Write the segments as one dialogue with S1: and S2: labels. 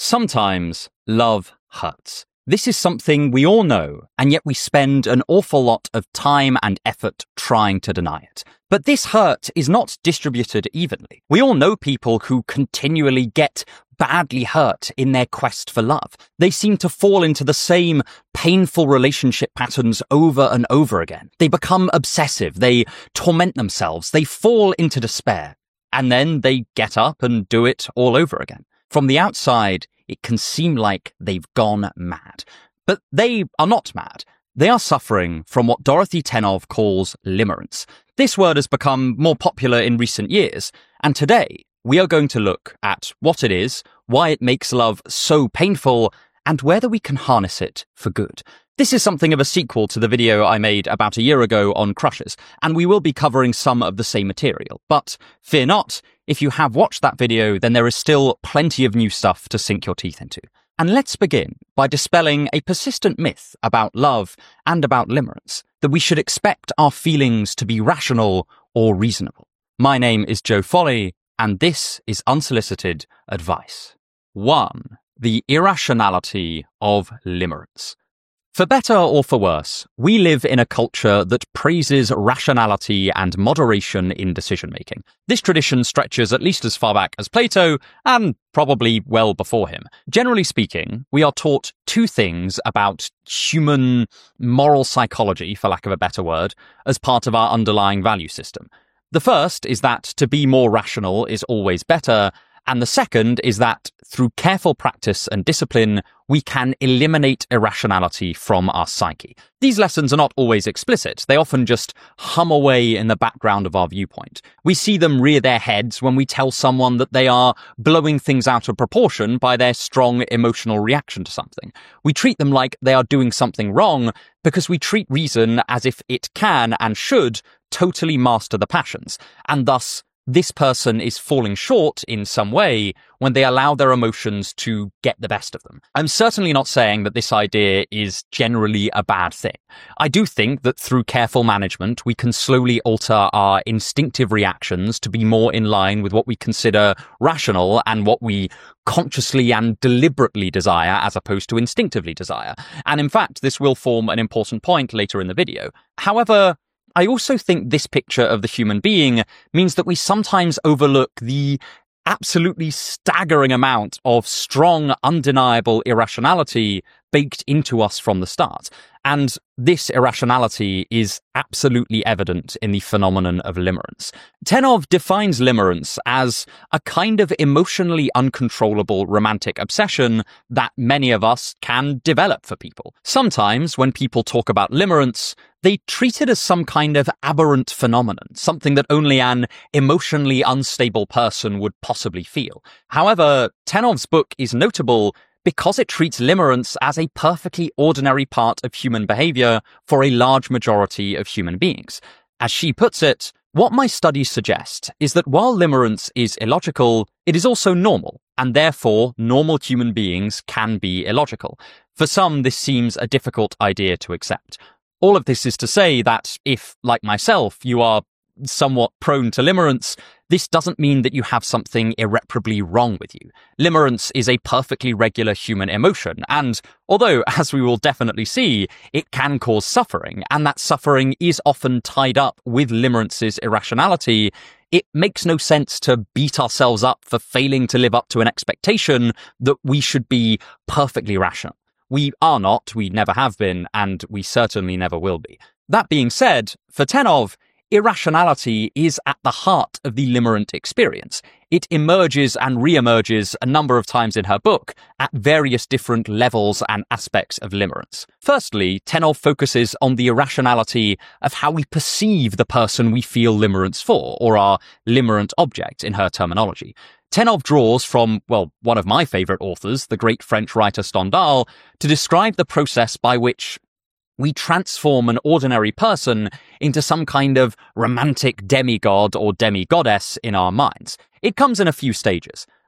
S1: Sometimes love hurts. This is something we all know, and yet we spend an awful lot of time and effort trying to deny it. But this hurt is not distributed evenly. We all know people who continually get badly hurt in their quest for love. They seem to fall into the same painful relationship patterns over and over again. They become obsessive. They torment themselves. They fall into despair. And then they get up and do it all over again. From the outside, it can seem like they've gone mad. But they are not mad. They are suffering from what Dorothy Tennov calls limerence. This word has become more popular in recent years, and today we are going to look at what it is, why it makes love so painful, and whether we can harness it for good. This is something of a sequel to the video I made about a year ago on crushes, and we will be covering some of the same material. But fear not, if you have watched that video, then there is still plenty of new stuff to sink your teeth into. And let's begin by dispelling a persistent myth about love and about limerence, that we should expect our feelings to be rational or reasonable. My name is Joe Foley, and this is Unsolicited Advice. 1. The irrationality of limerence. For better or for worse, we live in a culture that praises rationality and moderation in decision-making. This tradition stretches at least as far back as Plato, and probably well before him. Generally speaking, we are taught two things about human moral psychology, for lack of a better word, as part of our underlying value system. The first is that to be more rational is always better, and the second is that through careful practice and discipline, we can eliminate irrationality from our psyche. These lessons are not always explicit. They often just hum away in the background of our viewpoint. We see them rear their heads when we tell someone that they are blowing things out of proportion by their strong emotional reaction to something. We treat them like they are doing something wrong because we treat reason as if it can and should totally master the passions, and thus this person is falling short in some way when they allow their emotions to get the best of them. I'm certainly not saying that this idea is generally a bad thing. I do think that through careful management, we can slowly alter our instinctive reactions to be more in line with what we consider rational and what we consciously and deliberately desire as opposed to instinctively desire. And in fact, this will form an important point later in the video. However, I also think this picture of the human being means that we sometimes overlook the absolutely staggering amount of strong, undeniable irrationality baked into us from the start. And this irrationality is absolutely evident in the phenomenon of limerence. Tennov defines limerence as a kind of emotionally uncontrollable romantic obsession that many of us can develop for people. Sometimes when people talk about limerence, they treat it as some kind of aberrant phenomenon, something that only an emotionally unstable person would possibly feel. However, Tennov's book is notable because it treats limerence as a perfectly ordinary part of human behavior for a large majority of human beings. As she puts it, what my studies suggest is that while limerence is illogical, it is also normal, and therefore normal human beings can be illogical. For some, this seems a difficult idea to accept. All of this is to say that if, like myself, you are somewhat prone to limerence, this doesn't mean that you have something irreparably wrong with you. Limerence is a perfectly regular human emotion, and although, as we will definitely see, it can cause suffering, and that suffering is often tied up with limerence's irrationality, it makes no sense to beat ourselves up for failing to live up to an expectation that we should be perfectly rational. We are not, we never have been, and we certainly never will be. That being said, for Tennov, irrationality is at the heart of the limerent experience. It emerges and re-emerges a number of times in her book at various different levels and aspects of limerence. Firstly, Tennov focuses on the irrationality of how we perceive the person we feel limerence for, or our limerent object in her terminology. Tennov draws from, well, one of my favourite authors, the great French writer Stendhal, to describe the process by which we transform an ordinary person into some kind of romantic demigod or demigoddess in our minds. It comes in a few stages.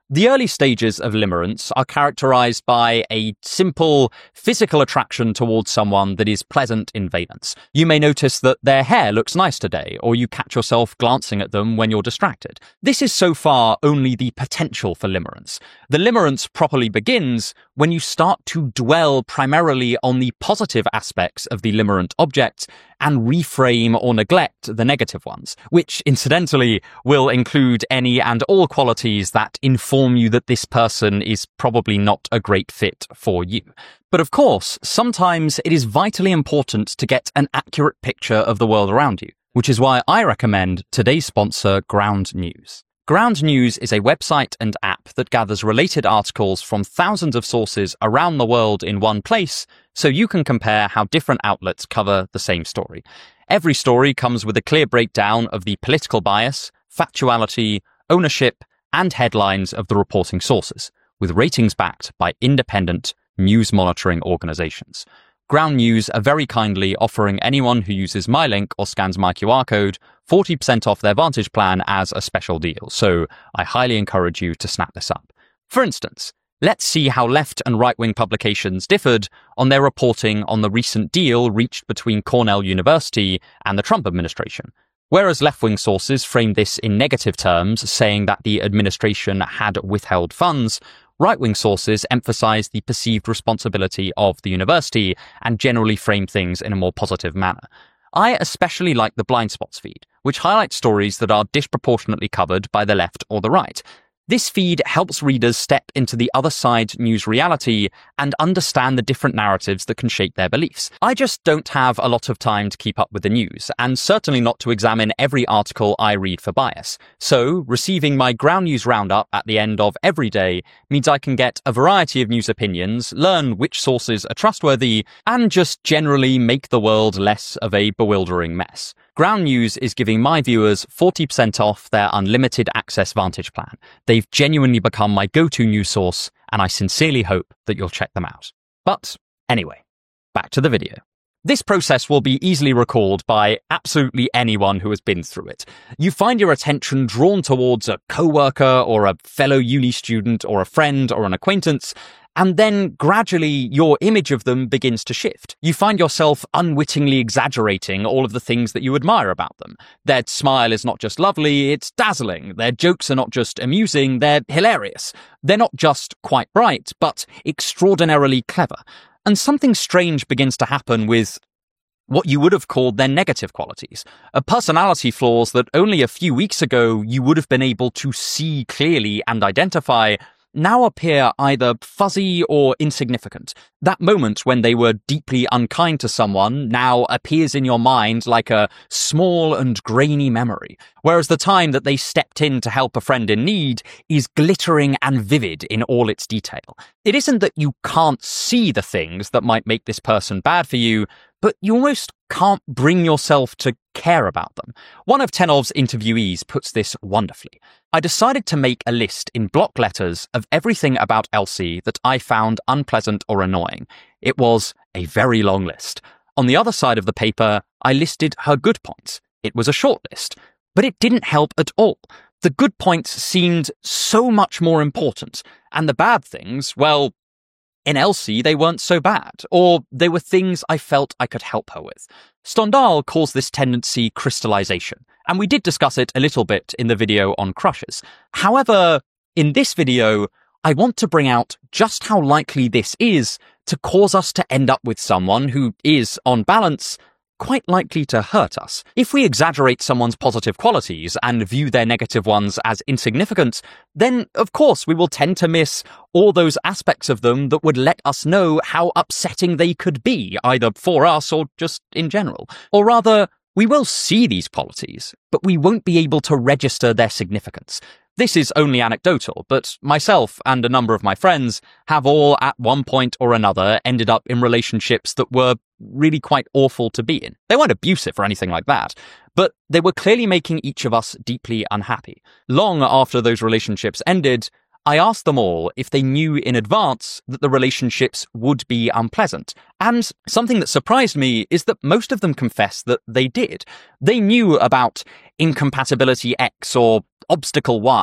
S1: The early stages of limerence are characterized by a simple physical attraction towards someone that is pleasant in valence. You may notice that their hair looks nice today, or you catch yourself glancing at them when you're distracted. This is so far only the potential for limerence. The limerence properly begins when you start to dwell primarily on the positive aspects of the limerent object and reframe or neglect the negative ones, which incidentally will include any and all qualities that inform you that this person is probably not a great fit for you. But of course, sometimes it is vitally important to get an accurate picture of the world around you, which is why I recommend today's sponsor, Ground News. Ground News is a website and app that gathers related articles from thousands of sources around the world in one place, so you can compare how different outlets cover the same story. Every story comes with a clear breakdown of the political bias, factuality, ownership, and headlines of the reporting sources, with ratings backed by independent news monitoring organizations. Ground News are very kindly offering anyone who uses my link or scans my QR code 40% off their Vantage plan as a special deal, so I highly encourage you to snap this up. For instance, let's see how left and right-wing publications differed on their reporting on the recent deal reached between Cornell University and the Trump administration. Whereas left-wing sources framed this in negative terms, saying that the administration had withheld funds, right-wing sources emphasize the perceived responsibility of the university and generally frame things in a more positive manner. I especially like the blind spots feed, which highlights stories that are disproportionately covered by the left or the right. This feed helps readers step into the other side's news reality and understand the different narratives that can shape their beliefs. I just don't have a lot of time to keep up with the news, and certainly not to examine every article I read for bias. So, receiving my Ground News roundup at the end of every day means I can get a variety of news opinions, learn which sources are trustworthy, and just generally make the world less of a bewildering mess. Ground News is giving my viewers 40% off their unlimited access Vantage plan. They've genuinely become my go-to news source, and I sincerely hope that you'll check them out. But anyway, back to the video. This process will be easily recalled by absolutely anyone who has been through it. You find your attention drawn towards a coworker or a fellow uni student or a friend or an acquaintance, and then gradually your image of them begins to shift. You find yourself unwittingly exaggerating all of the things that you admire about them. Their smile is not just lovely, it's dazzling. Their jokes are not just amusing, they're hilarious. They're not just quite bright, but extraordinarily clever. And something strange begins to happen with what you would have called their negative qualities, personality flaws that only a few weeks ago you would have been able to see clearly and identify, now appear either fuzzy or insignificant. That moment when they were deeply unkind to someone now appears in your mind like a small and grainy memory, whereas the time that they stepped in to help a friend in need is glittering and vivid in all its detail. It isn't that you can't see the things that might make this person bad for you, but you almost can't bring yourself to care about them. One of Tenov's interviewees puts this wonderfully. I decided to make a list in block letters of everything about Elsie that I found unpleasant or annoying. It was a very long list. On the other side of the paper, I listed her good points. It was a short list, but it didn't help at all. The good points seemed so much more important, and the bad things, well, in Elsie, they weren't so bad, or they were things I felt I could help her with. Stendhal calls this tendency crystallization, and we did discuss it a little bit in the video on crushes. However, in this video, I want to bring out just how likely this is to cause us to end up with someone who is, on balance, quite likely to hurt us. If we exaggerate someone's positive qualities and view their negative ones as insignificant, then of course we will tend to miss all those aspects of them that would let us know how upsetting they could be, either for us or just in general. Or rather, we will see these qualities, but we won't be able to register their significance. This is only anecdotal, but myself and a number of my friends have all at one point or another ended up in relationships that were really quite awful to be in. They weren't abusive or anything like that, but they were clearly making each of us deeply unhappy. Long after those relationships ended, I asked them all if they knew in advance that the relationships would be unpleasant. And something that surprised me is that most of them confessed that they did. They knew about incompatibility X or obstacle Y.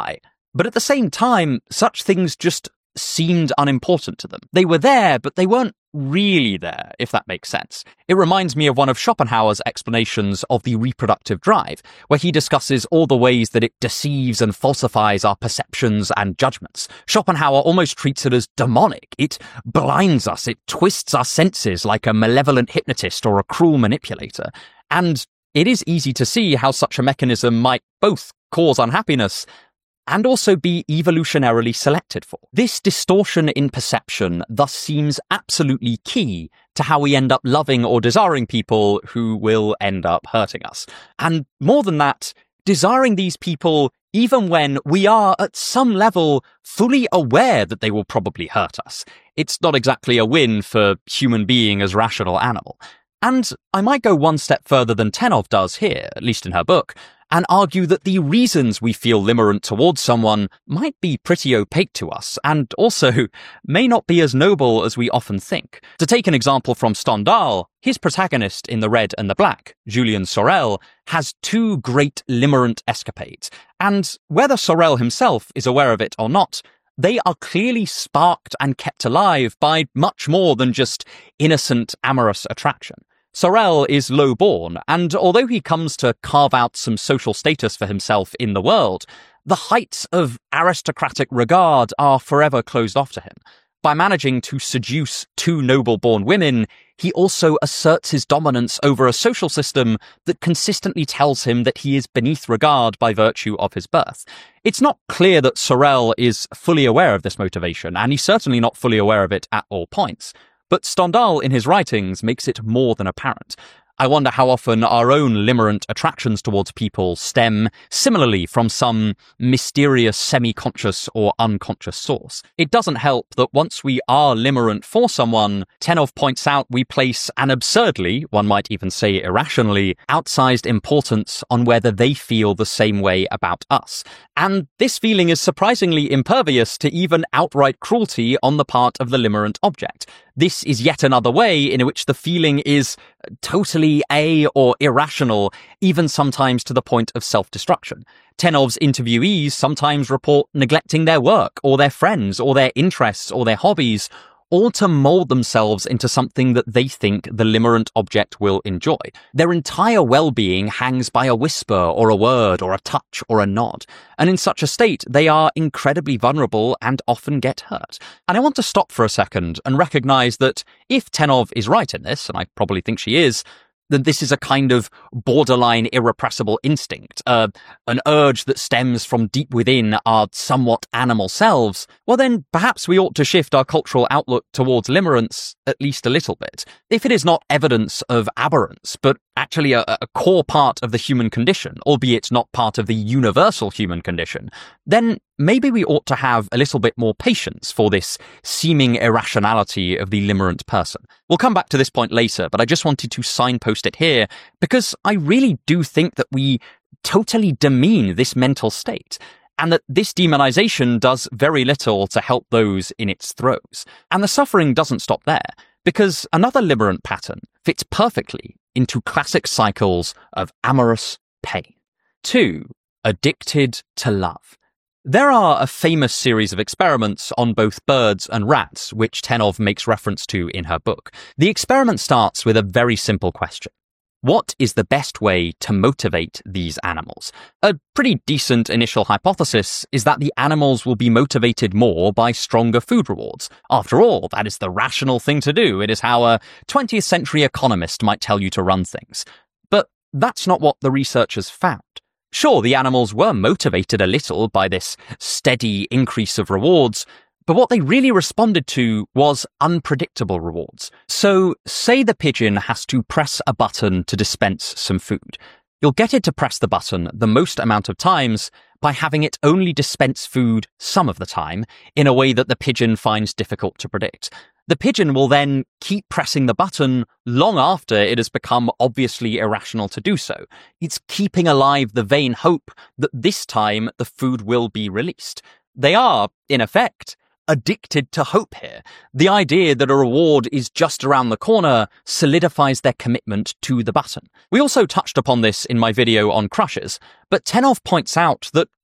S1: But at the same time, such things just seemed unimportant to them. They were there, but they weren't really there, if that makes sense. It reminds me of one of Schopenhauer's explanations of the reproductive drive, where he discusses all the ways that it deceives and falsifies our perceptions and judgments. Schopenhauer almost treats it as demonic. It blinds us, it twists our senses like a malevolent hypnotist or a cruel manipulator. And it is easy to see how such a mechanism might both cause unhappiness and also be evolutionarily selected for. This distortion in perception thus seems absolutely key to how we end up loving or desiring people who will end up hurting us. And more than that, desiring these people even when we are at some level fully aware that they will probably hurt us. It's not exactly a win for human being as rational animal. And I might go one step further than Tenov does here, at least in her book, and argue that the reasons we feel limerent towards someone might be pretty opaque to us, and also may not be as noble as we often think. To take an example from Stendhal, his protagonist in The Red and the Black, Julien Sorel, has two great limerent escapades, and whether Sorel himself is aware of it or not, they are clearly sparked and kept alive by much more than just innocent amorous attraction. Sorel is low-born, and although he comes to carve out some social status for himself in the world, the heights of aristocratic regard are forever closed off to him. By managing to seduce two noble-born women, he also asserts his dominance over a social system that consistently tells him that he is beneath regard by virtue of his birth. It's not clear that Sorel is fully aware of this motivation, and he's certainly not fully aware of it at all points. But Stendhal, in his writings, makes it more than apparent. I wonder how often our own limerent attractions towards people stem similarly from some mysterious semi-conscious or unconscious source. It doesn't help that once we are limerent for someone, Tenov points out we place an absurdly, one might even say irrationally, outsized importance on whether they feel the same way about us. And this feeling is surprisingly impervious to even outright cruelty on the part of the limerent object. This is yet another way in which the feeling is totally or irrational, even sometimes to the point of self-destruction. Tenov's interviewees sometimes report neglecting their work, or their friends, or their interests, or their hobbies, all to mold themselves into something that they think the limerent object will enjoy. Their entire well-being hangs by a whisper, or a word, or a touch, or a nod. And in such a state, they are incredibly vulnerable and often get hurt. And I want to stop for a second and recognize that if Tenov is right in this, and I probably think she is, that this is a kind of borderline irrepressible instinct, an urge that stems from deep within our somewhat animal selves, well then perhaps we ought to shift our cultural outlook towards limerence at least a little bit. If it is not evidence of aberrance, but actually a core part of the human condition, albeit not part of the universal human condition, then maybe we ought to have a little bit more patience for this seeming irrationality of the limerent person. We'll come back to this point later, but I just wanted to signpost it here because I really do think that we totally demean this mental state, and that this demonization does very little to help those in its throes. And the suffering doesn't stop there, because another limerent pattern fits perfectly into classic cycles of amorous pain. 2. Addicted to love. There are a famous series of experiments on both birds and rats, which Tenov makes reference to in her book. The experiment starts with a very simple question. What is the best way to motivate these animals? A pretty decent initial hypothesis is that the animals will be motivated more by stronger food rewards. After all, that is the rational thing to do. It is how a 20th century economist might tell you to run things. But that's not what the researchers found. Sure, the animals were motivated a little by this steady increase of rewards, but what they really responded to was unpredictable rewards. So, say the pigeon has to press a button to dispense some food. You'll get it to press the button the most amount of times by having it only dispense food some of the time in a way that the pigeon finds difficult to predict. The pigeon will then keep pressing the button long after it has become obviously irrational to do so. It's keeping alive the vain hope that this time the food will be released. They are, in effect, addicted to hope here. The idea that a reward is just around the corner solidifies their commitment to the button. We also touched upon this in my video on crushes, but Tenov points out that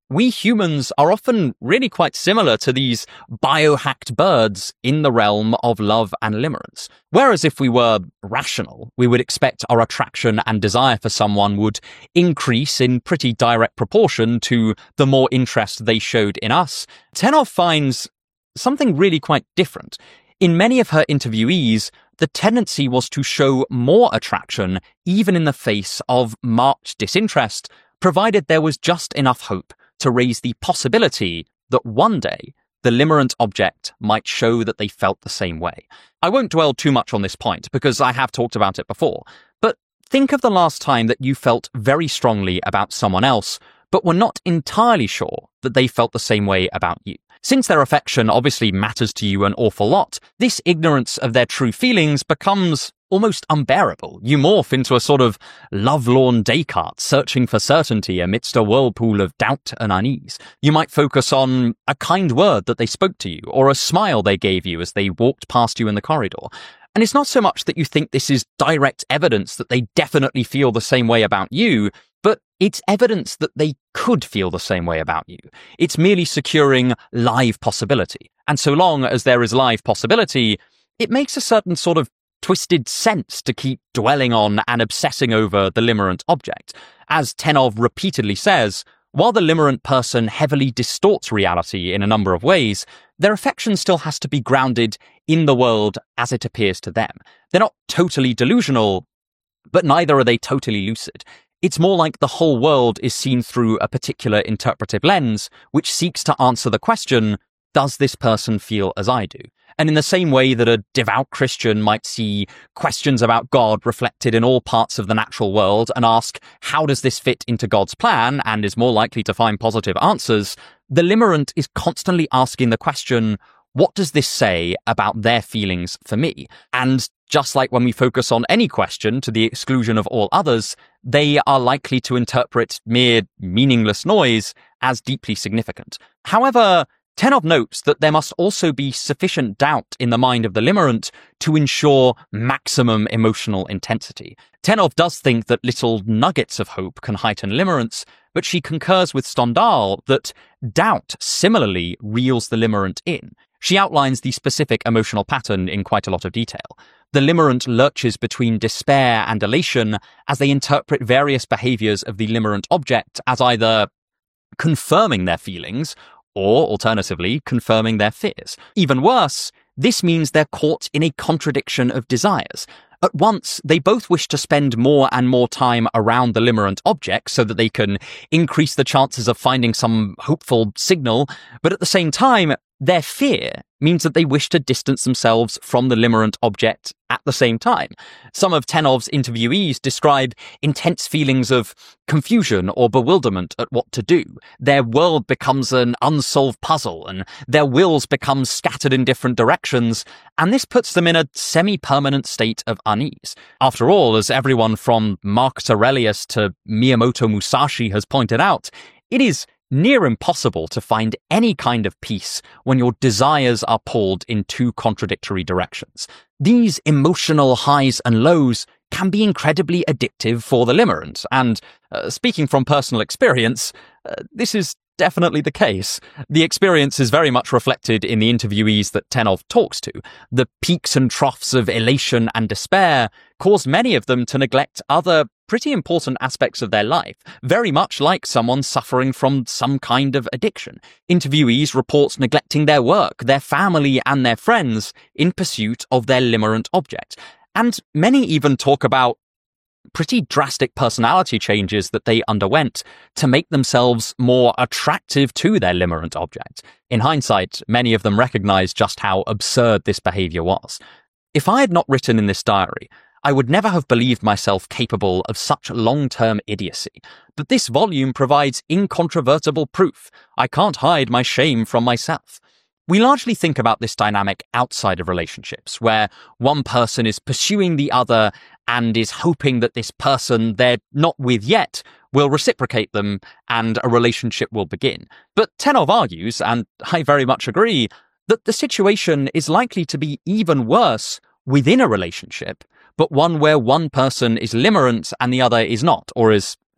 S1: we humans are often really quite similar to these biohacked birds in the realm of love and limerence. Whereas if we were rational, we would expect our attraction and desire for someone would increase in pretty direct proportion to the more interest they showed in us. Tenov finds something really quite different. In many of her interviewees, the tendency was to show more attraction even in the face of marked disinterest, provided there was just enough hope to raise the possibility that one day the limerent object might show that they felt the same way. I won't dwell too much on this point because I have talked about it before, but think of the last time that you felt very strongly about someone else, but were not entirely sure that they felt the same way about you. Since their affection obviously matters to you an awful lot, this ignorance of their true feelings becomes almost unbearable. You morph into a sort of lovelorn Descartes searching for certainty amidst a whirlpool of doubt and unease. You might focus on a kind word that they spoke to you, or a smile they gave you as they walked past you in the corridor. And it's not so much that you think this is direct evidence that they definitely feel the same way about you, but it's evidence that they could feel the same way about you. It's merely securing live possibility. And so long as there is live possibility, it makes a certain sort of twisted sense to keep dwelling on and obsessing over the limerent object. As Tenov repeatedly says, while the limerent person heavily distorts reality in a number of ways, their affection still has to be grounded in the world as it appears to them. They're not totally delusional, but neither are they totally lucid. It's more like the whole world is seen through a particular interpretive lens, which seeks to answer the question, does this person feel as I do? And in the same way that a devout Christian might see questions about God reflected in all parts of the natural world and ask, how does this fit into God's plan, and is more likely to find positive answers, the limerent is constantly asking the question, what does this say about their feelings for me? And just like when we focus on any question to the exclusion of all others, they are likely to interpret mere meaningless noise as deeply significant. However, Tenov notes that there must also be sufficient doubt in the mind of the limerent to ensure maximum emotional intensity. Tenov does think that little nuggets of hope can heighten limerence, but she concurs with Stendhal that doubt similarly reels the limerent in. She outlines the specific emotional pattern in quite a lot of detail. The limerent lurches between despair and elation as they interpret various behaviors of the limerent object as either confirming their feelings or, alternatively, confirming their fears. Even worse, this means they're caught in a contradiction of desires. At once, they both wish to spend more and more time around the limerent object so that they can increase the chances of finding some hopeful signal, but at the same time, their fear means that they wish to distance themselves from the limerent object at the same time. Some of Tenov's interviewees describe intense feelings of confusion or bewilderment at what to do. Their world becomes an unsolved puzzle, and their wills become scattered in different directions, and this puts them in a semi-permanent state of unease. After all, as everyone from Marcus Aurelius to Miyamoto Musashi has pointed out, it is near impossible to find any kind of peace when your desires are pulled in two contradictory directions. These emotional highs and lows can be incredibly addictive for the limerent, and speaking from personal experience, this is definitely the case. The experience is very much reflected in the interviewees that Tenov talks to. The peaks and troughs of elation and despair cause many of them to neglect other pretty important aspects of their life, very much like someone suffering from some kind of addiction. Interviewees report neglecting their work, their family, and their friends in pursuit of their limerent object. And many even talk about pretty drastic personality changes that they underwent to make themselves more attractive to their limerent object. In hindsight, many of them recognize just how absurd this behavior was. If I had not written in this diary, I would never have believed myself capable of such long-term idiocy. But this volume provides incontrovertible proof. I can't hide my shame from myself. We largely think about this dynamic outside of relationships, where one person is pursuing the other and is hoping that this person they're not with yet will reciprocate them and a relationship will begin. But Tenov argues, and I very much agree, that the situation is likely to be even worse within a relationship, but one where one person is limerent and the other is not, or is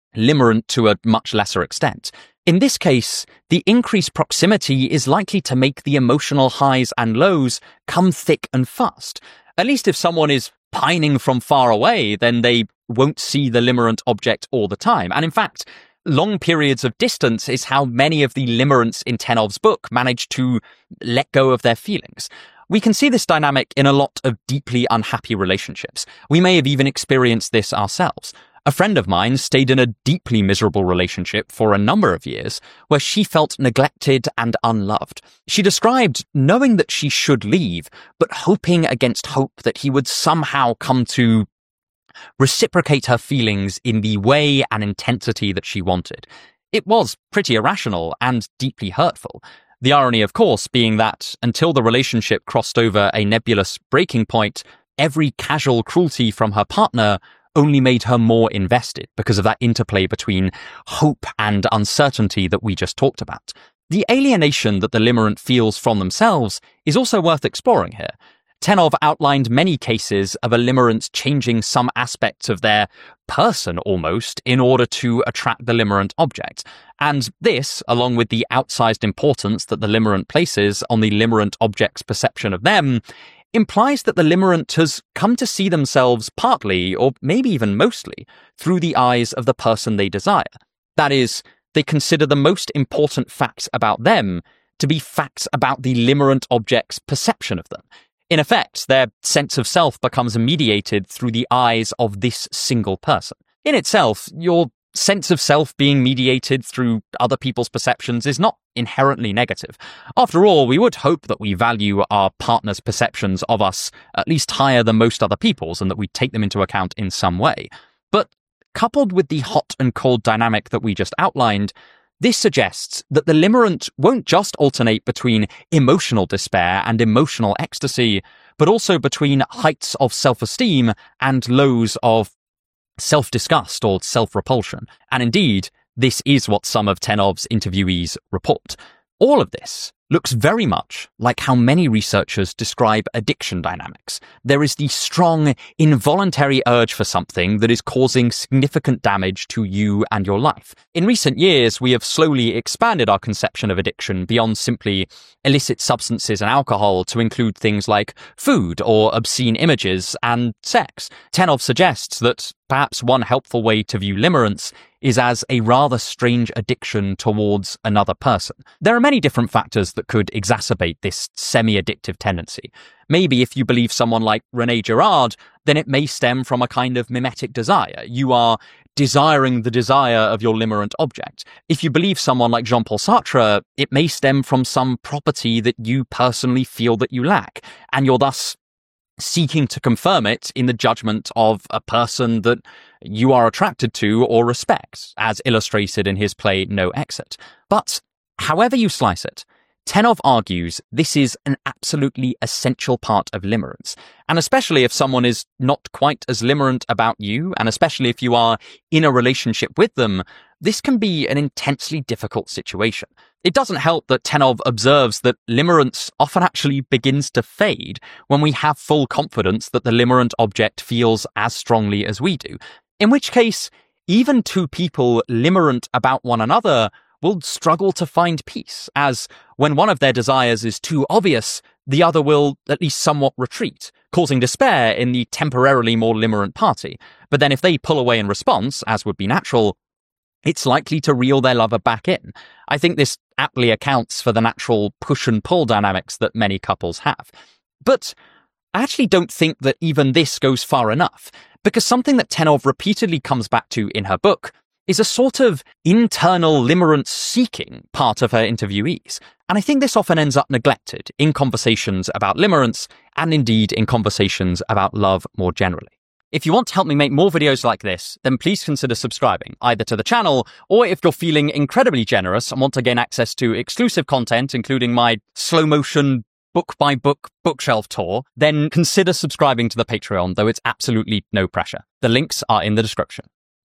S1: limerent to a much lesser extent. In this case, the increased proximity is likely to make the emotional highs and lows come thick and fast. At least if someone is pining from far away, then they won't see the limerent object all the time. And in fact, long periods of distance is how many of the limerents in Tenov's book manage to let go of their feelings. We can see this dynamic in a lot of deeply unhappy relationships. We may have even experienced this ourselves. A friend of mine stayed in a deeply miserable relationship for a number of years where she felt neglected and unloved. She described knowing that she should leave, but hoping against hope that he would somehow come to reciprocate her feelings in the way and intensity that she wanted. It was pretty irrational and deeply hurtful. The irony, of course, being that until the relationship crossed over a nebulous breaking point, every casual cruelty from her partner only made her more invested because of that interplay between hope and uncertainty that we just talked about. The alienation that the limerent feels from themselves is also worth exploring here. Tenov outlined many cases of a limerent changing some aspects of their person almost in order to attract the limerent object. And this, along with the outsized importance that the limerent places on the limerent object's perception of them, implies that the limerent has come to see themselves partly, or maybe even mostly, through the eyes of the person they desire. That is, they consider the most important facts about them to be facts about the limerent object's perception of them. In effect, their sense of self becomes mediated through the eyes of this single person. In itself, your sense of self being mediated through other people's perceptions is not inherently negative. After all, we would hope that we value our partner's perceptions of us at least higher than most other people's and that we take them into account in some way. But coupled with the hot and cold dynamic that we just outlined, this suggests that the limerent won't just alternate between emotional despair and emotional ecstasy, but also between heights of self-esteem and lows of self-disgust or self-repulsion. And indeed, this is what some of Tenov's interviewees report. All of this looks very much like how many researchers describe addiction dynamics. There is the strong, involuntary urge for something that is causing significant damage to you and your life. In recent years, we have slowly expanded our conception of addiction beyond simply illicit substances and alcohol to include things like food or obscene images and sex. Tenov suggests that perhaps one helpful way to view limerence is as a rather strange addiction towards another person. There are many different factors that could exacerbate this semi-addictive tendency. Maybe if you believe someone like René Girard, then it may stem from a kind of mimetic desire. You are desiring the desire of your limerent object. If you believe someone like Jean-Paul Sartre, it may stem from some property that you personally feel that you lack, and you're thus seeking to confirm it in the judgment of a person that you are attracted to or respect, as illustrated in his play No Exit. But however you slice it, Tenov argues this is an absolutely essential part of limerence, and especially if someone is not quite as limerent about you, and especially if you are in a relationship with them, this can be an intensely difficult situation. It doesn't help that Tenov observes that limerence often actually begins to fade when we have full confidence that the limerent object feels as strongly as we do, in which case, even two people limerent about one another will struggle to find peace, as when one of their desires is too obvious, the other will at least somewhat retreat, causing despair in the temporarily more limerent party. But then if they pull away in response, as would be natural, it's likely to reel their lover back in. I think this aptly accounts for the natural push and pull dynamics that many couples have. But I actually don't think that even this goes far enough, because something that Tenov repeatedly comes back to in her book is a sort of internal limerence-seeking part of her interviewees. And I think this often ends up neglected in conversations about limerence, and indeed in conversations about love more generally. If you want to help me make more videos like this, then please consider subscribing, either to the channel, or if you're feeling incredibly generous and want to gain access to exclusive content, including my slow-motion book-by-book bookshelf tour, then consider subscribing to the Patreon, though it's absolutely no pressure. The links are in the description.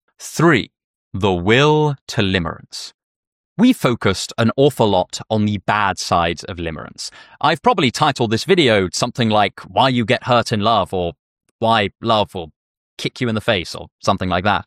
S1: 3. The will to limerence. We focused an awful lot on the bad sides of limerence. I've probably titled this video something like Why You Get Hurt in Love, or Why Love Will Kick You in the Face, or something like that.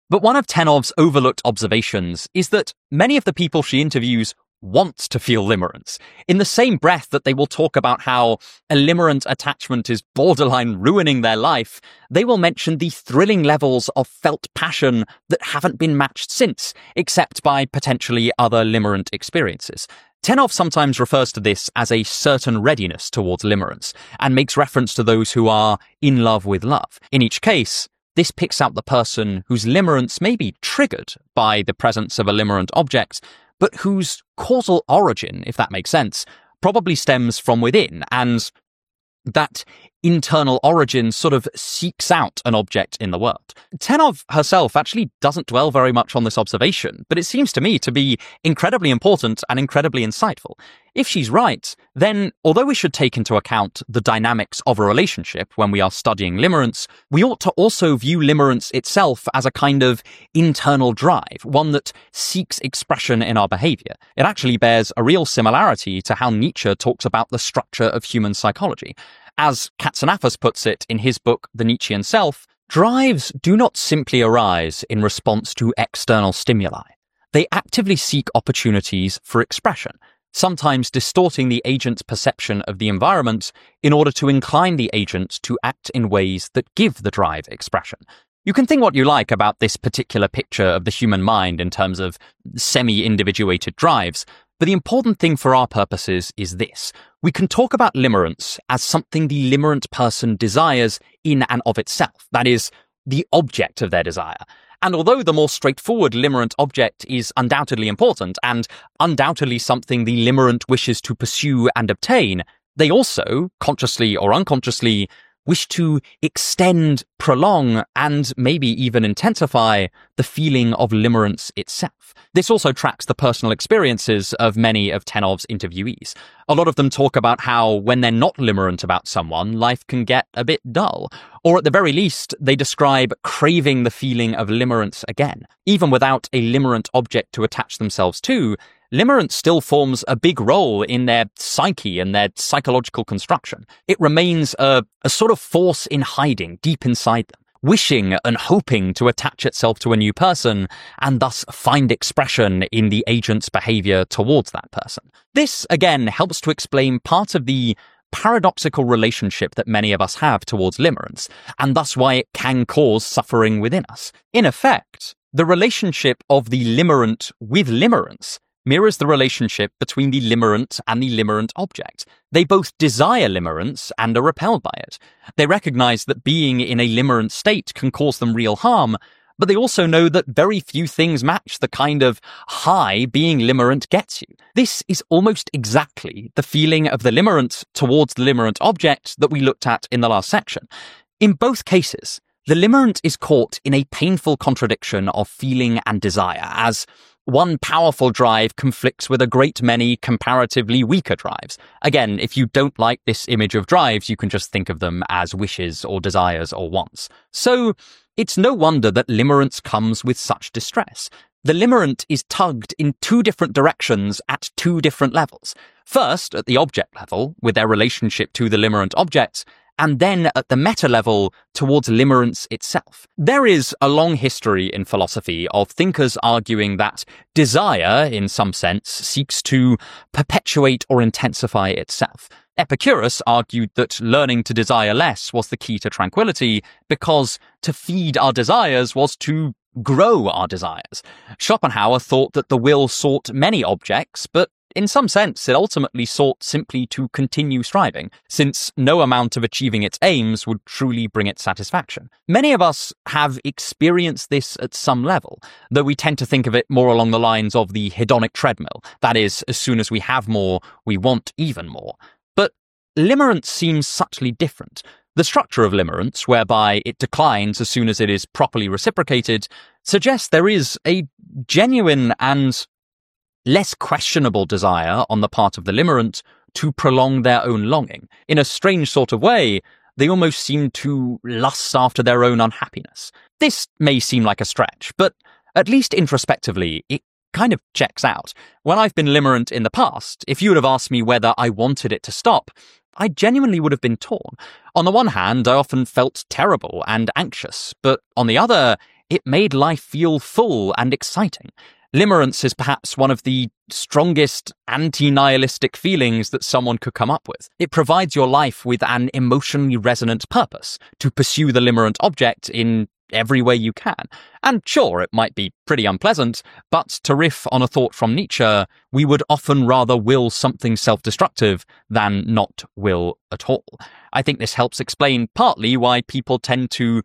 S1: But one of Tenov's overlooked observations is that many of the people she interviews want to feel limerence. In the same breath that they will talk about how a limerent attachment is borderline ruining their life, they will mention the thrilling levels of felt passion that haven't been matched since, except by potentially other limerent experiences. Tenov sometimes refers to this as a certain readiness towards limerence, and makes reference to those who are in love with love. In each case, this picks out the person whose limerence may be triggered by the presence of a limerent object, but whose causal origin, if that makes sense, probably stems from within, and that internal origin sort of seeks out an object in the world. Tenov herself actually doesn't dwell very much on this observation, but it seems to me to be incredibly important and incredibly insightful. If she's right, then although we should take into account the dynamics of a relationship when we are studying limerence, we ought to also view limerence itself as a kind of internal drive, one that seeks expression in our behavior. It actually bears a real similarity to how Nietzsche talks about the structure of human psychology. As Katsanafos puts it in his book, The Nietzschean Self, drives do not simply arise in response to external stimuli. They actively seek opportunities for expression, sometimes distorting the agent's perception of the environment in order to incline the agent to act in ways that give the drive expression. You can think what you like about this particular picture of the human mind in terms of semi-individuated drives, but the important thing for our purposes is this. We can talk about limerence as something the limerent person desires in and of itself, that is, the object of their desire. And although the more straightforward limerent object is undoubtedly important, and undoubtedly something the limerent wishes to pursue and obtain, they also, consciously or unconsciously, wish to extend, prolong, and maybe even intensify the feeling of limerence itself. This also tracks the personal experiences of many of Tenov's interviewees. A lot of them talk about how when they're not limerent about someone, life can get a bit dull. Or at the very least, they describe craving the feeling of limerence again. Even without a limerent object to attach themselves to, limerence still forms a big role in their psyche and their psychological construction. It remains a sort of force in hiding deep inside them, wishing and hoping to attach itself to a new person and thus find expression in the agent's behavior towards that person. This, again, helps to explain part of the paradoxical relationship that many of us have towards limerence, and thus why it can cause suffering within us. In effect, the relationship of the limerent with limerence mirrors the relationship between the limerent and the limerent object. They both desire limerence and are repelled by it. They recognize that being in a limerent state can cause them real harm, but they also know that very few things match the kind of high being limerent gets you. This is almost exactly the feeling of the limerent towards the limerent object that we looked at in the last section. In both cases, the limerent is caught in a painful contradiction of feeling and desire, as one powerful drive conflicts with a great many comparatively weaker drives. Again, if you don't like this image of drives, you can just think of them as wishes or desires or wants. So, it's no wonder that limerence comes with such distress. The limerent is tugged in two different directions at two different levels. First, at the object level, with their relationship to the limerent objects, and then at the meta level towards limerence itself. There is a long history in philosophy of thinkers arguing that desire, in some sense, seeks to perpetuate or intensify itself. Epicurus argued that learning to desire less was the key to tranquility, because to feed our desires was to grow our desires. Schopenhauer thought that the will sought many objects, but in some sense, it ultimately sought simply to continue striving, since no amount of achieving its aims would truly bring it satisfaction. Many of us have experienced this at some level, though we tend to think of it more along the lines of the hedonic treadmill. That is, as soon as we have more, we want even more. But limerence seems subtly different. The structure of limerence, whereby it declines as soon as it is properly reciprocated, suggests there is a genuine and less questionable desire on the part of the limerent to prolong their own longing. In a strange sort of way, they almost seem to lust after their own unhappiness. This may seem like a stretch, but at least introspectively, it kind of checks out. When I've been limerent in the past, if you would have asked me whether I wanted it to stop, I genuinely would have been torn. On the one hand, I often felt terrible and anxious, but on the other, it made life feel full and exciting. Limerence is perhaps one of the strongest anti-nihilistic feelings that someone could come up with. It provides your life with an emotionally resonant purpose to pursue the limerent object in every way you can. And sure, it might be pretty unpleasant, but to riff on a thought from Nietzsche, we would often rather will something self-destructive than not will at all. I think this helps explain partly why people tend to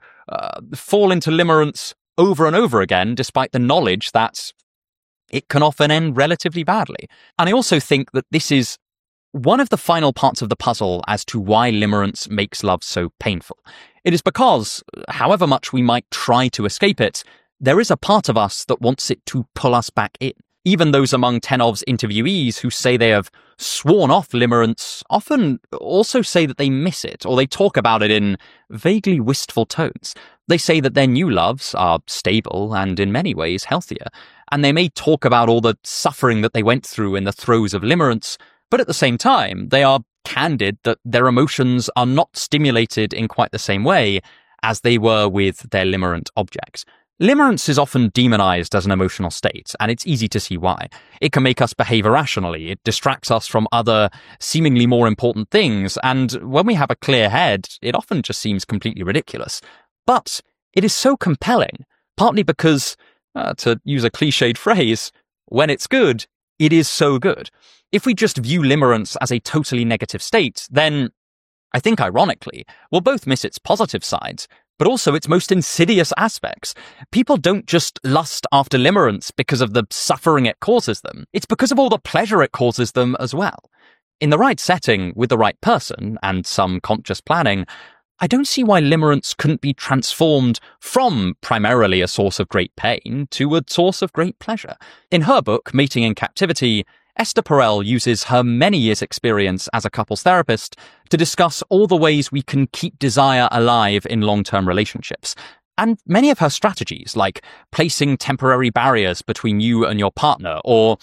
S1: fall into limerence over and over again, despite the knowledge that it can often end relatively badly. And I also think that this is one of the final parts of the puzzle as to why limerence makes love so painful. It is because, however much we might try to escape it, there is a part of us that wants it to pull us back in. Even those among Tenov's interviewees who say they have sworn off limerence often also say that they miss it, or they talk about it in vaguely wistful tones. They say that their new loves are stable and in many ways healthier, and they may talk about all the suffering that they went through in the throes of limerence, but at the same time, they are candid that their emotions are not stimulated in quite the same way as they were with their limerent objects. Limerence is often demonized as an emotional state, and it's easy to see why. It can make us behave irrationally, it distracts us from other, seemingly more important things, and when we have a clear head, it often just seems completely ridiculous. But it is so compelling, partly because, to use a cliched phrase, when it's good, it is so good. If we just view limerence as a totally negative state, then, I think ironically, we'll both miss its positive sides, but also its most insidious aspects. People don't just lust after limerence because of the suffering it causes them. It's because of all the pleasure it causes them as well. In the right setting, with the right person, and some conscious planning, I don't see why limerence couldn't be transformed from primarily a source of great pain to a source of great pleasure. In her book, Mating in Captivity, Esther Perel uses her many years' experience as a couples therapist to discuss all the ways we can keep desire alive in long-term relationships. And many of her strategies, like placing temporary barriers between you and your partner, or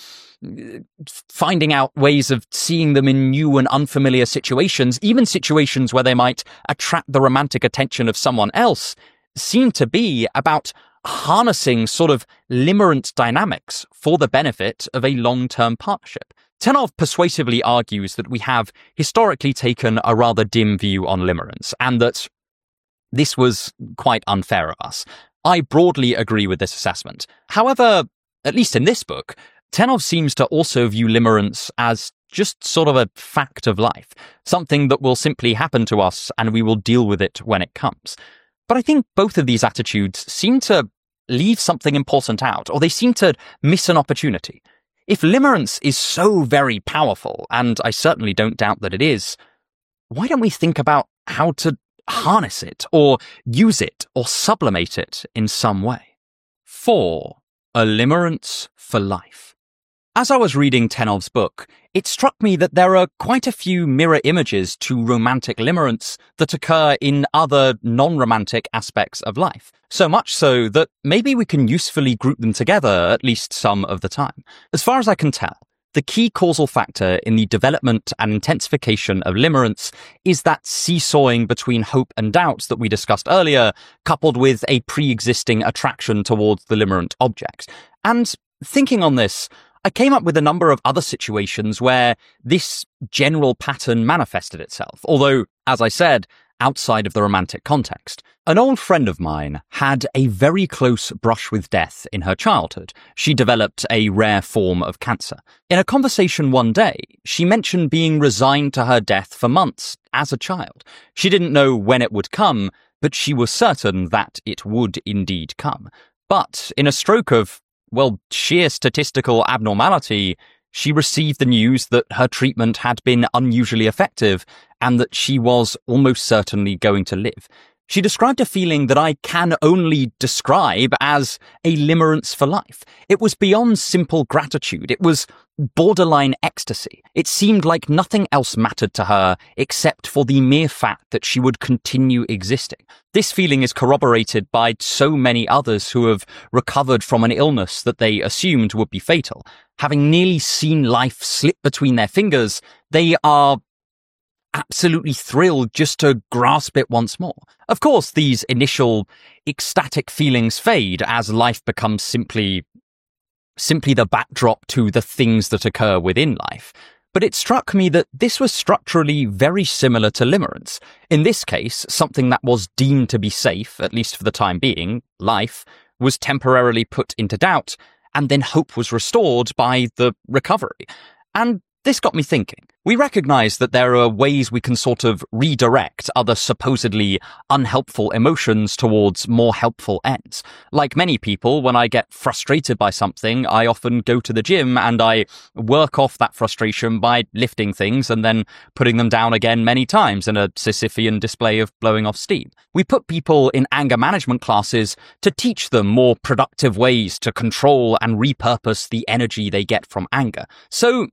S1: finding out ways of seeing them in new and unfamiliar situations, even situations where they might attract the romantic attention of someone else, seem to be about harnessing sort of limerent dynamics for the benefit of a long-term partnership. Tenov persuasively argues that we have historically taken a rather dim view on limerence, and that this was quite unfair of us. I broadly agree with this assessment. However, at least in this book, Tenov seems to also view limerence as just sort of a fact of life, something that will simply happen to us and we will deal with it when it comes. But I think both of these attitudes seem to leave something important out, or they seem to miss an opportunity. If limerence is so very powerful, and I certainly don't doubt that it is, why don't we think about how to harness it, or use it, or sublimate it in some way? 4. A limerence for life. As I was reading Tenov's book, it struck me that there are quite a few mirror images to romantic limerence that occur in other non-romantic aspects of life. So much so that maybe we can usefully group them together at least some of the time. As far as I can tell, the key causal factor in the development and intensification of limerence is that seesawing between hope and doubt that we discussed earlier, coupled with a pre-existing attraction towards the limerent object. And thinking on this, I came up with a number of other situations where this general pattern manifested itself, although, as I said, outside of the romantic context. An old friend of mine had a very close brush with death in her childhood. She developed a rare form of cancer. In a conversation one day, she mentioned being resigned to her death for months as a child. She didn't know when it would come, but she was certain that it would indeed come. But in a stroke of, well, sheer statistical abnormality, she received the news that her treatment had been unusually effective and that she was almost certainly going to live. She described a feeling that I can only describe as a limerence for life. It was beyond simple gratitude. It was borderline ecstasy. It seemed like nothing else mattered to her except for the mere fact that she would continue existing. This feeling is corroborated by so many others who have recovered from an illness that they assumed would be fatal. Having nearly seen life slip between their fingers, they are absolutely thrilled just to grasp it once more. Of course, these initial ecstatic feelings fade as life becomes simply the backdrop to the things that occur within life. But it struck me that this was structurally very similar to limerence. In this case, something that was deemed to be safe, at least for the time being, life, was temporarily put into doubt, and then hope was restored by the recovery. And this got me thinking. We recognize that there are ways we can sort of redirect other supposedly unhelpful emotions towards more helpful ends. Like many people, when I get frustrated by something, I often go to the gym and I work off that frustration by lifting things and then putting them down again many times in a Sisyphean display of blowing off steam. We put people in anger management classes to teach them more productive ways to control and repurpose the energy they get from anger. So,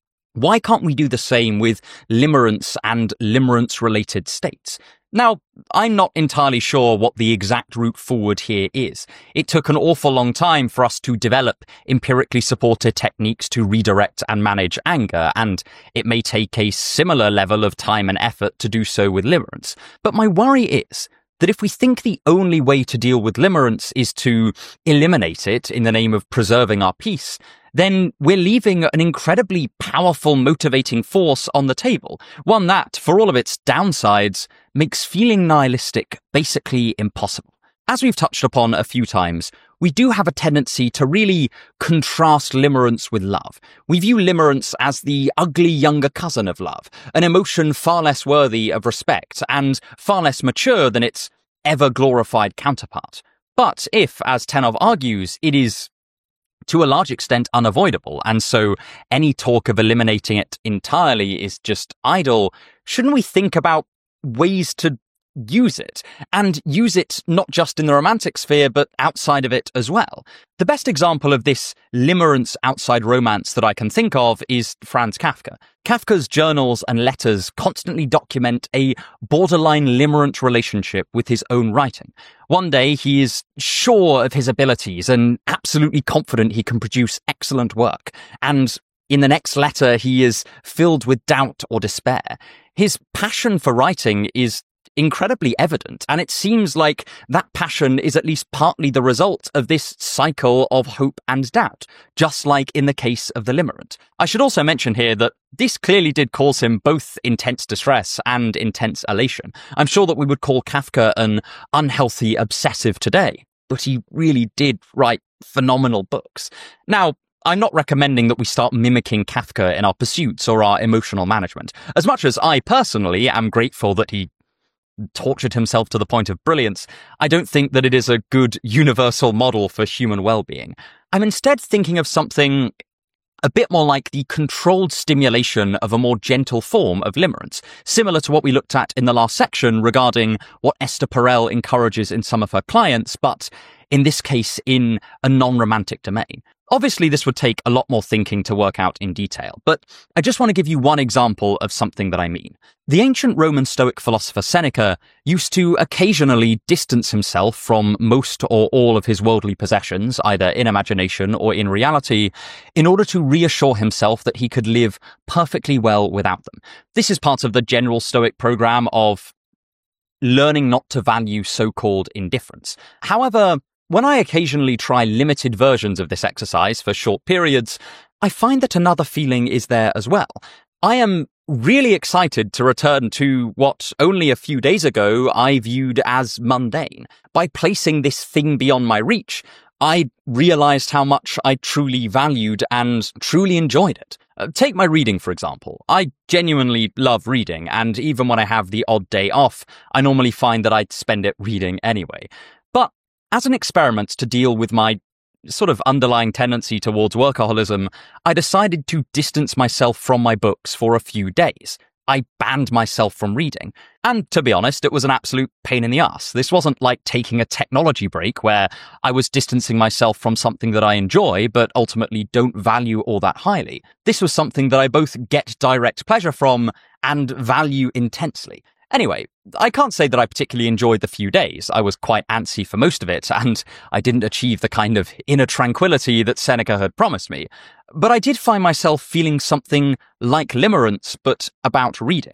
S1: why can't we do the same with limerence and limerence-related states? Now, I'm not entirely sure what the exact route forward here is. It took an awful long time for us to develop empirically supported techniques to redirect and manage anger, and it may take a similar level of time and effort to do so with limerence. But my worry is that if we think the only way to deal with limerence is to eliminate it in the name of preserving our peace, then we're leaving an incredibly powerful motivating force on the table, one that, for all of its downsides, makes feeling nihilistic basically impossible. As we've touched upon a few times, we do have a tendency to really contrast limerence with love. We view limerence as the ugly younger cousin of love, an emotion far less worthy of respect and far less mature than its ever-glorified counterpart. But if, as Tenov argues, it is to a large extent unavoidable, and so any talk of eliminating it entirely is just idle, shouldn't we think about ways to use it, and use it not just in the romantic sphere, but outside of it as well? The best example of this limerence outside romance that I can think of is Franz Kafka. Kafka's journals and letters constantly document a borderline limerent relationship with his own writing. One day he is sure of his abilities and absolutely confident he can produce excellent work, and in the next letter he is filled with doubt or despair. His passion for writing is incredibly evident, and it seems like that passion is at least partly the result of this cycle of hope and doubt, just like in the case of the limerent. I should also mention here that this clearly did cause him both intense distress and intense elation. I'm sure that we would call Kafka an unhealthy obsessive today, but he really did write phenomenal books. Now, I'm not recommending that we start mimicking Kafka in our pursuits or our emotional management. As much as I personally am grateful that he tortured himself to the point of brilliance, I don't think that it is a good universal model for human well-being. I'm instead thinking of something a bit more like the controlled stimulation of a more gentle form of limerence, similar to what we looked at in the last section regarding what Esther Perel encourages in some of her clients, but in this case in a non-romantic domain. Obviously, this would take a lot more thinking to work out in detail, but I just want to give you one example of something that I mean. The ancient Roman Stoic philosopher Seneca used to occasionally distance himself from most or all of his worldly possessions, either in imagination or in reality, in order to reassure himself that he could live perfectly well without them. This is part of the general Stoic program of learning not to value so-called indifference. However, when I occasionally try limited versions of this exercise for short periods, I find that another feeling is there as well. I am really excited to return to what only a few days ago I viewed as mundane. By placing this thing beyond my reach, I realized how much I truly valued and truly enjoyed it. Take my reading, for example. I genuinely love reading, and even when I have the odd day off, I normally find that I'd spend it reading anyway. But as an experiment to deal with my sort of underlying tendency towards workaholism, I decided to distance myself from my books for a few days. I banned myself from reading. And to be honest, it was an absolute pain in the ass. This wasn't like taking a technology break where I was distancing myself from something that I enjoy but ultimately don't value all that highly. This was something that I both get direct pleasure from and value intensely. Anyway, I can't say that I particularly enjoyed the few days. I was quite antsy for most of it, and I didn't achieve the kind of inner tranquility that Seneca had promised me. But I did find myself feeling something like limerence, but about reading.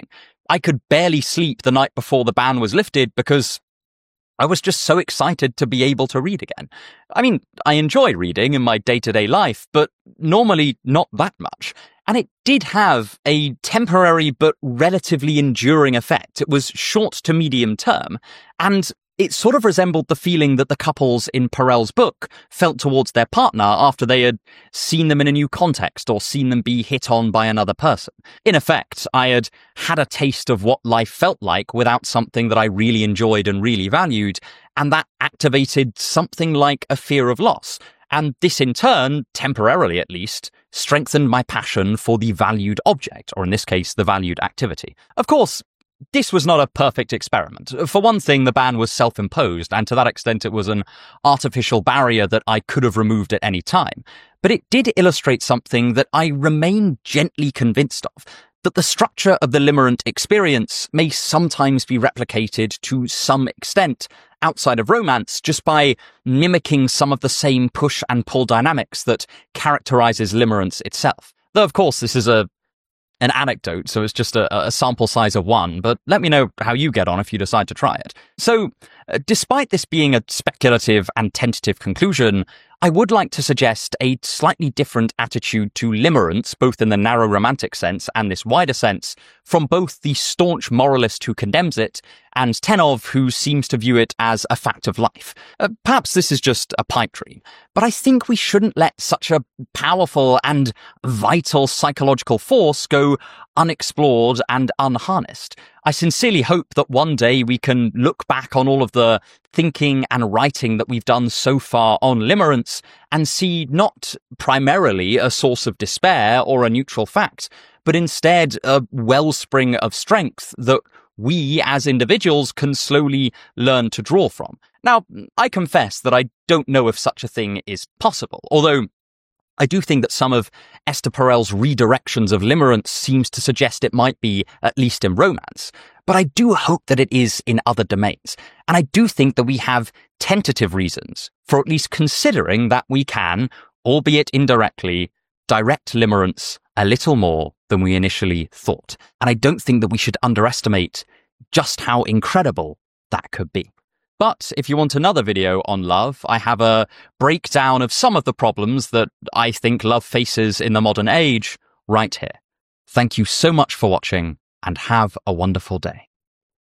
S1: I could barely sleep the night before the ban was lifted because I was just so excited to be able to read again. I mean, I enjoy reading in my day-to-day life, but normally not that much. And it did have a temporary but relatively enduring effect. It was short to medium term, and it sort of resembled the feeling that the couples in Perel's book felt towards their partner after they had seen them in a new context or seen them be hit on by another person. In effect, I had had a taste of what life felt like without something that I really enjoyed and really valued, and that activated something like a fear of loss. And this in turn, temporarily at least, strengthened my passion for the valued object, or in this case, the valued activity. Of course, this was not a perfect experiment. For one thing, the ban was self-imposed, and to that extent it was an artificial barrier that I could have removed at any time. But it did illustrate something that I remain gently convinced of, that the structure of the limerent experience may sometimes be replicated to some extent outside of romance just by mimicking some of the same push and pull dynamics that characterizes limerence itself. Though, of course, this is an anecdote, so it's just a sample size of one, but let me know how you get on if you decide to try it. So, despite this being a speculative and tentative conclusion, I would like to suggest a slightly different attitude to limerence, both in the narrow romantic sense and this wider sense, from both the staunch moralist who condemns it and Tenov, who seems to view it as a fact of life. Perhaps this is just a pipe dream, but I think we shouldn't let such a powerful and vital psychological force go unexplored and unharnessed. I sincerely hope that one day we can look back on all of the thinking and writing that we've done so far on limerence and see not primarily a source of despair or a neutral fact, but instead a wellspring of strength that we as individuals can slowly learn to draw from. Now, I confess that I don't know if such a thing is possible, although I do think that some of Esther Perel's redirections of limerence seems to suggest it might be, at least in romance. But I do hope that it is in other domains. And I do think that we have tentative reasons for at least considering that we can, albeit indirectly, direct limerence a little more than we initially thought. And I don't think that we should underestimate just how incredible that could be. But if you want another video on love, I have a breakdown of some of the problems that I think love faces in the modern age right here. Thank you so much for watching, and have a wonderful day.